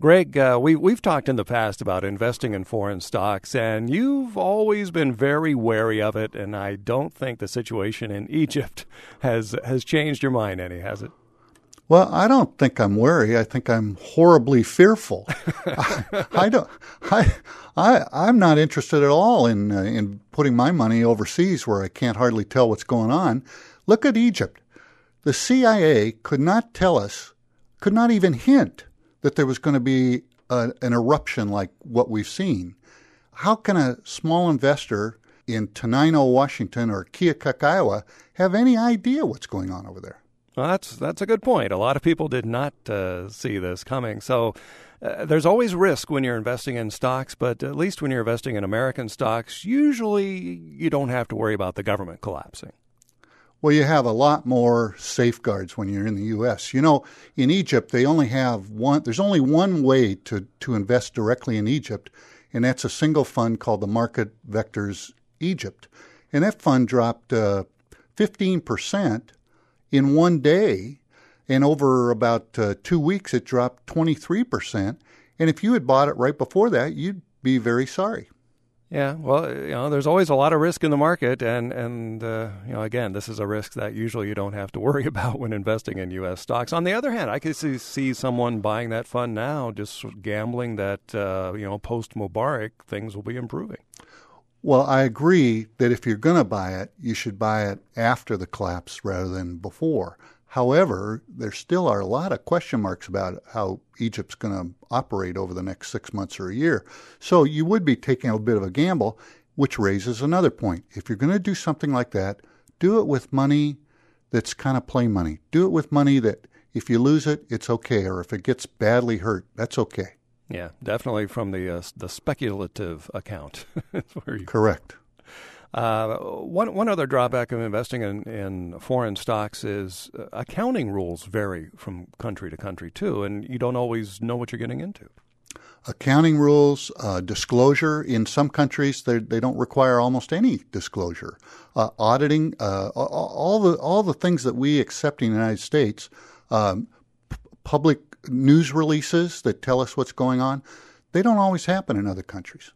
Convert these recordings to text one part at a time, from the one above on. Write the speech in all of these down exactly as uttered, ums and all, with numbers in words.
Greg, uh, we, we've talked in the past about investing in foreign stocks, and you've always been very wary of it, and I don't think the situation in Egypt has has changed your mind any, has it? Well, I don't think I'm wary. I think I'm horribly fearful. I, I don't. I, I, I'm not interested at all in uh, in putting my money overseas where I can't hardly tell what's going on. Look at Egypt. The C I A could not tell us, could not even hint that there was going to be a, an eruption like what we've seen. How can a small investor in Tenino, Washington, or Keokuk, Iowa, have any idea what's going on over there? Well, that's that's a good point. A lot of people did not uh, see this coming. So uh, there's always risk when you're investing in stocks, but at least when you're investing in American stocks, usually you don't have to worry about the government collapsing. Well, you have a lot more safeguards when you're in the U S. You know, in Egypt, they only have one, there's only one way to, to invest directly in Egypt, and that's a single fund called the Market Vectors Egypt. And that fund dropped uh, fifteen percent in one day, and over about uh, two weeks, it dropped twenty-three percent. And if you had bought it right before that, you'd be very sorry. Yeah, well, you know, there's always a lot of risk in the market, and and uh, you know, again, this is a risk that usually you don't have to worry about when investing in U S stocks. On the other hand, I could see, see someone buying that fund now, just gambling that uh, you know, post Mubarak things will be improving. Well, I agree that if you're going to buy it, you should buy it after the collapse rather than before. However, there still are a lot of question marks about how Egypt's going to operate over the next six months or a year. So you would be taking a bit of a gamble, which raises another point. If you're going to do something like that, do it with money that's kind of play money. Do it with money that if you lose it, it's okay, or if it gets badly hurt, that's okay. Yeah, definitely from the uh, the speculative account. Where you... Correct. Uh, one one other drawback of investing in, in foreign stocks is uh, accounting rules vary from country to country too, and you don't always know what you're getting into. Accounting rules, uh, disclosure. In some countries, they they don't require almost any disclosure. Uh, auditing, uh, all the all the things that we accept in the United States, um, p- public news releases that tell us what's going on, they don't always happen in other countries.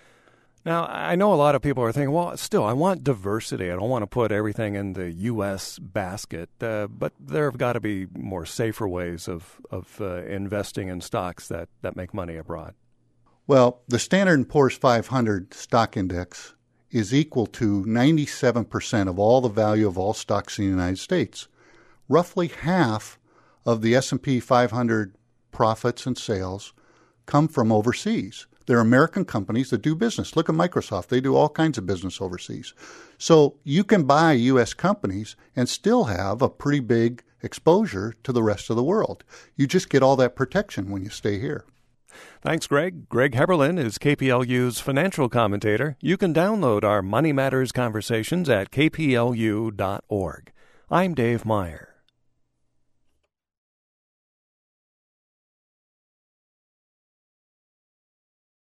Now, I know a lot of people are thinking, well, still, I want diversity. I don't want to put everything in the U S basket, uh, but there have got to be more safer ways of, of uh, investing in stocks that, that make money abroad. Well, the Standard and Poor's five hundred stock index is equal to ninety-seven percent of all the value of all stocks in the United States. Roughly half of the S and P five hundred profits and sales come from overseas. They're American companies that do business. Look at Microsoft. They do all kinds of business overseas. So you can buy U S companies and still have a pretty big exposure to the rest of the world. You just get all that protection when you stay here. Thanks, Greg. Greg Heberlin is K P L U's financial commentator. You can download our Money Matters conversations at k p l u dot org. I'm Dave Meyer.